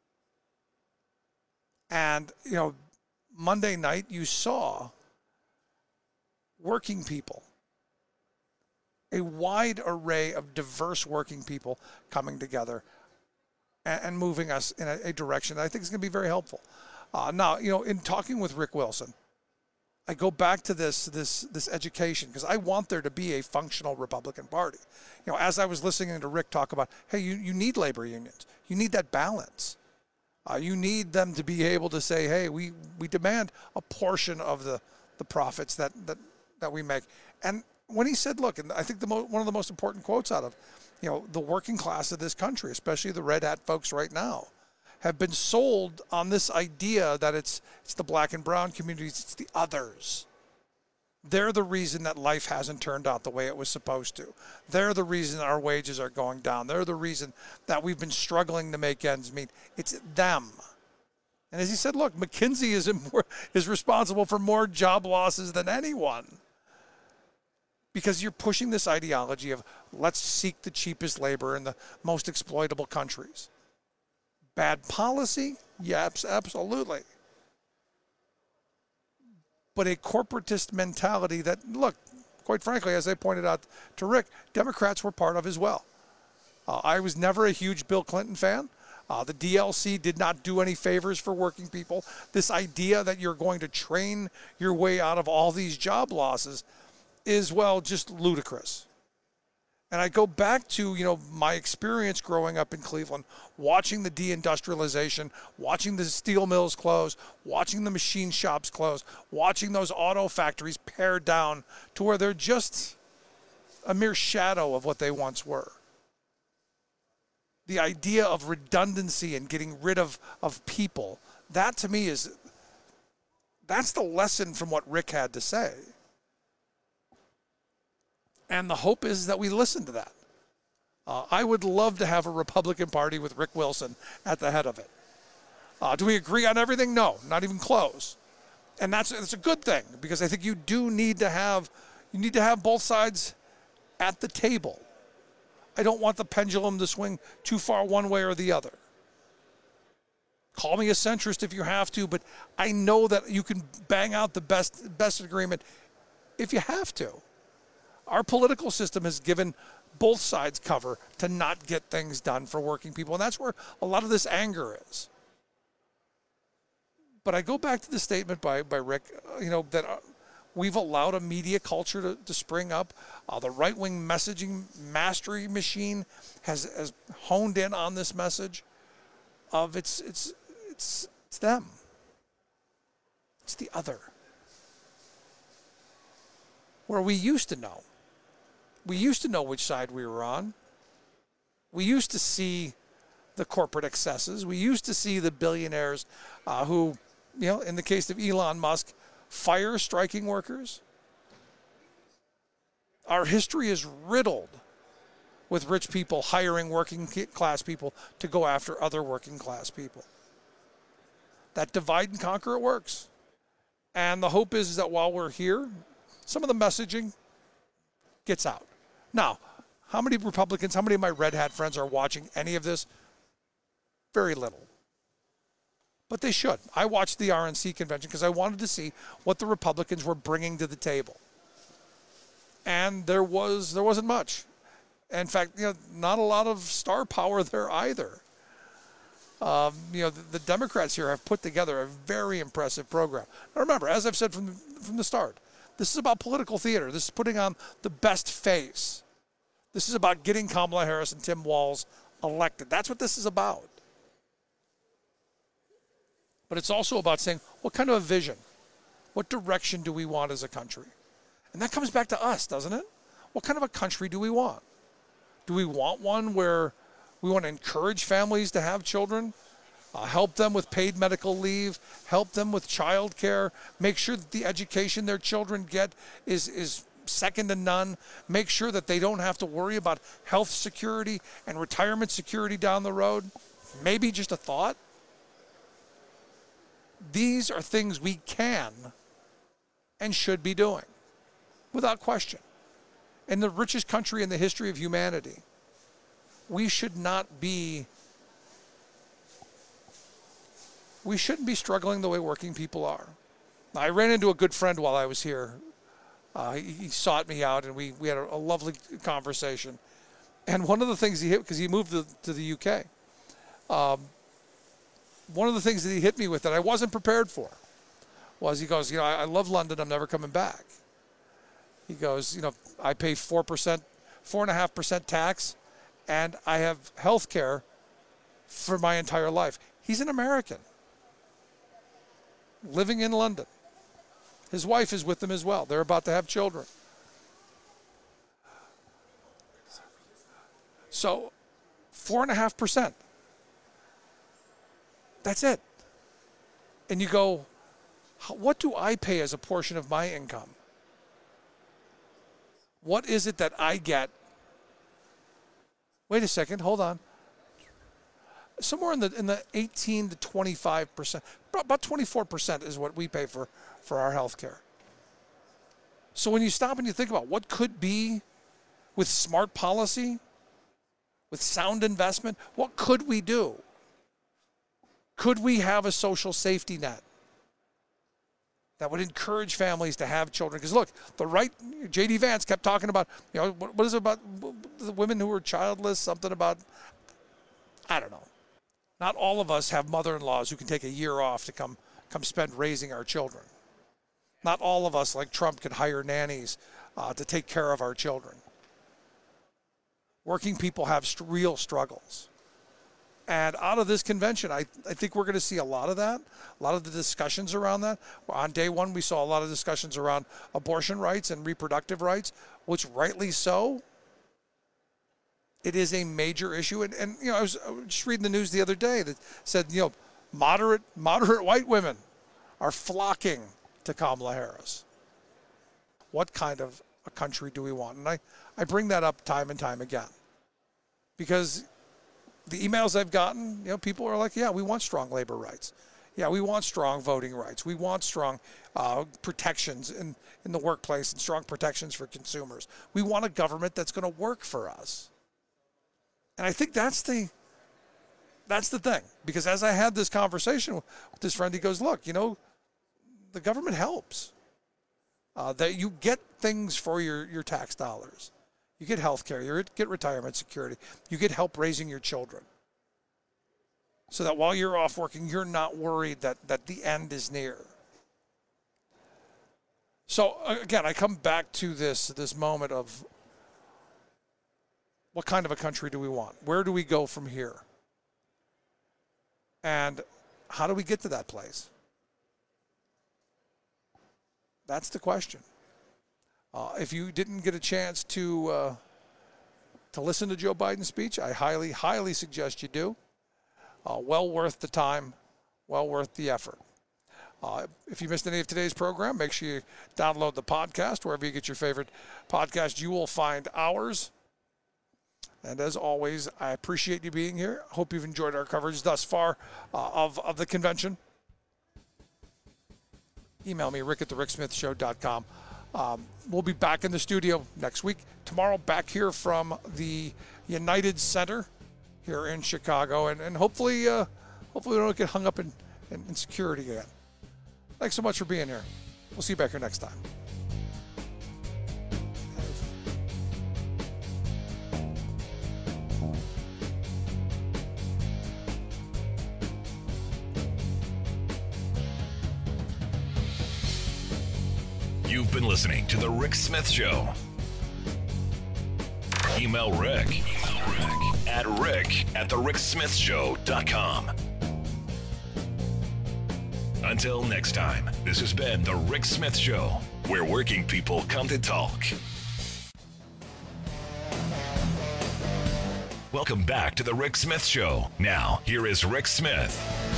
And, you know, Monday night you saw working people, a wide array of diverse working people coming together and, and moving us in a, a direction that I think is going to be very helpful. Uh, now, you know, in talking with Rick Wilson, I go back to this this this education because I want there to be a functional Republican Party. You know, as I was listening to Rick talk about, hey, you, you need labor unions. You need that balance. Uh, you need them to be able to say, hey, we, we demand a portion of the, the profits that, that that we make. And when he said, look, and I think the mo- one of the most important quotes out of, you know, the working class of this country, especially the red hat folks right now, have been sold on this idea that it's it's the black and brown communities, it's the others. They're the reason that life hasn't turned out the way it was supposed to. They're the reason our wages are going down. They're the reason that we've been struggling to make ends meet. It's them. And as he said, look, McKinsey is more, is responsible for more job losses than anyone. Because you're pushing this ideology of let's seek the cheapest labor in the most exploitable countries. Bad policy? Yes, absolutely. But a corporatist mentality that, look, quite frankly, as I pointed out to Rick, Democrats were part of as well. Uh, I was never a huge Bill Clinton fan. Uh, the D L C did not do any favors for working people. This idea that you're going to train your way out of all these job losses is, well, just ludicrous. And I go back to, you know, my experience growing up in Cleveland, watching the deindustrialization, watching the steel mills close, watching the machine shops close, watching those auto factories pare down to where they're just a mere shadow of what they once were. The idea of redundancy and getting rid of, of people, that to me is, that's the lesson from what Rick had to say. And the hope is that we listen to that. Uh, I would love to have a Republican Party with Rick Wilson at the head of it. Uh, do we agree on everything? No, not even close. And that's, that's a good thing because I think you do need to have, you need to have both sides at the table. I don't want the pendulum to swing too far one way or the other. Call me a centrist if you have to, but I know that you can bang out the best best agreement if you have to. Our political system has given both sides cover to not get things done for working people, and that's where a lot of this anger is. But I go back to the statement by, by Rick, you know, that uh, we've allowed a media culture to, to spring up. Uh, the right-wing messaging mastery machine has, has honed in on this message of it's it's it's it's them. It's the other. Where we used to know. We used to know which side we were on. We used to see the corporate excesses. We used to see the billionaires uh, who, you know, in the case of Elon Musk, fire striking workers. Our history is riddled with rich people hiring working class people to go after other working class people. That divide and conquer, it works. And the hope is, is that while we're here, some of the messaging gets out. Now, how many Republicans, how many of my red hat friends are watching any of this? Very little. But they should. I watched the R N C convention because I wanted to see what the Republicans were bringing to the table. And there was there wasn't much. In fact, you know, not a lot of star power there either. Um, you know, the, the Democrats here have put together a very impressive program. Now remember, as I've said from the, from the start, this is about political theater. This is putting on the best face. This is about getting Kamala Harris and Tim Walz elected. That's what this is about. But it's also about saying, what kind of a vision? What direction do we want as a country? And that comes back to us, doesn't it? What kind of a country do we want? Do we want one where we want to encourage families to have children, uh, help them with paid medical leave, help them with child care, make sure that the education their children get is, is second to none, make sure that they don't have to worry about health security and retirement security down the road? Maybe just a thought? These are things we can and should be doing, without question. In the richest country in the history of humanity, we should not be, we shouldn't be struggling the way working people are. I ran into a good friend while I was here. Uh, he, he sought me out, and we, we had a, a lovely conversation. And one of the things he hit, because he moved to, to the U K, um, one of the things that he hit me with that I wasn't prepared for was he goes, you know, I, I love London. I'm never coming back. He goes, you know, I pay four percent, four and a half percent tax, and I have health care for my entire life. He's an American living in London. His wife is with him as well. They're about to have children. So four and a half percent. That's it. And you go, what do I pay as a portion of my income? What is it that I get? Wait a second, hold on. Somewhere in the in the eighteen to twenty-five percent, about twenty-four percent is what we pay for, for our health care. So when you stop and you think about what could be with smart policy, with sound investment, what could we do? Could we have a social safety net that would encourage families to have children? Because look, the right, J D Vance kept talking about, you know, what, what is it about the women who are childless, something about, I don't know. Not all of us have mother-in-laws who can take a year off to come, come spend raising our children. Not all of us, like Trump, could hire nannies uh, to take care of our children. Working people have st- real struggles. And out of this convention, I, I think we're going to see a lot of that, a lot of the discussions around that. On day one, we saw a lot of discussions around abortion rights and reproductive rights, which rightly so. It is a major issue. And, and you know, I was, I was just reading the news the other day that said, you know, moderate, moderate white women are flocking to Kamala Harris. What kind of a country do we want? And I, I bring that up time and time again. Because the emails I've gotten, you know, people are like, yeah, we want strong labor rights. Yeah, we want strong voting rights. We want strong uh, protections in, in the workplace and strong protections for consumers. We want a government that's going to work for us. And I think that's the That's the thing. Because as I had this conversation with this friend, he goes, look, you know, the government helps. Uh, that you get things for your, your tax dollars. You get health care. You get retirement security. You get help raising your children. So that while you're off working, you're not worried that, that the end is near. So, again, I come back to this, this moment of what kind of a country do we want? Where do we go from here? And how do we get to that place? That's the question. Uh, if you didn't get a chance to uh, to listen to Joe Biden's speech, I highly, highly suggest you do. Uh, well worth the time, well worth the effort. Uh, if you missed any of today's program, make sure you download the podcast. Wherever you get your favorite podcast, you will find ours. And as always, I appreciate you being here. Hope you've enjoyed our coverage thus far uh, of, of the convention. Email me, rick at the rick smith show dot com. Um, we'll be back in the studio next week. Tomorrow, back here from the United Center here in Chicago. And, and hopefully, uh, hopefully we don't get hung up in, in, in security again. Thanks so much for being here. We'll see you back here next time. You've been listening to The Rick Smith Show. Email Rick, Email Rick at rick at the rick smith show dot com. Until next time, this has been The Rick Smith Show, where working people come to talk. Welcome back to The Rick Smith Show. Now, here is Rick Smith.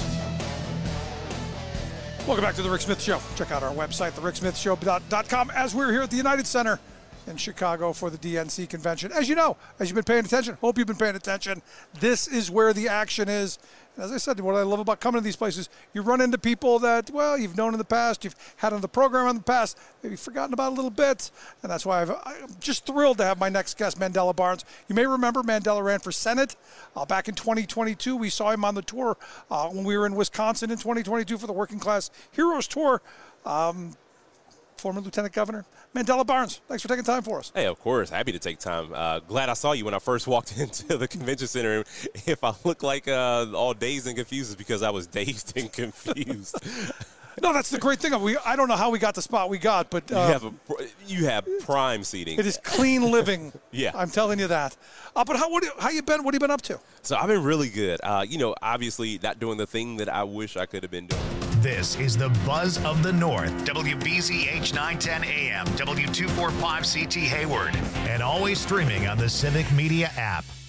Welcome back to The Rick Smith Show. Check out our website, the rick smith show dot com, as we're here at the United Center in Chicago for the D N C convention. As you know, as you've been paying attention, hope you've been paying attention, this is where the action is. And as I said, what I love about coming to these places, you run into people that, well, you've known in the past, you've had on the program in the past, maybe forgotten about a little bit. And that's why I've, I'm just thrilled to have my next guest, Mandela Barnes. You may remember Mandela ran for Senate uh, back in twenty twenty-two. We saw him on the tour uh, when we were in Wisconsin in twenty twenty-two for the Working Class Heroes Tour. Um, former Lieutenant Governor Mandela Barnes, thanks for taking time for us. Hey, of course. Happy to take time. Uh, glad I saw you when I first walked into the convention center. If I look like uh, all dazed and confused, it's because I was dazed and confused. No, that's the great thing. We I don't know how we got the spot we got, but uh, you, have a, you have prime seating. It is clean living. Yeah, I'm telling you that. Uh, but how what do, how you been? What have you been up to? So I've been really good. Uh, you know, obviously not doing the thing that I wish I could have been doing. This is the Buzz of the North, W B Z H nine ten A M, W two forty-five C T Hayward, and always streaming on the Civic Media app.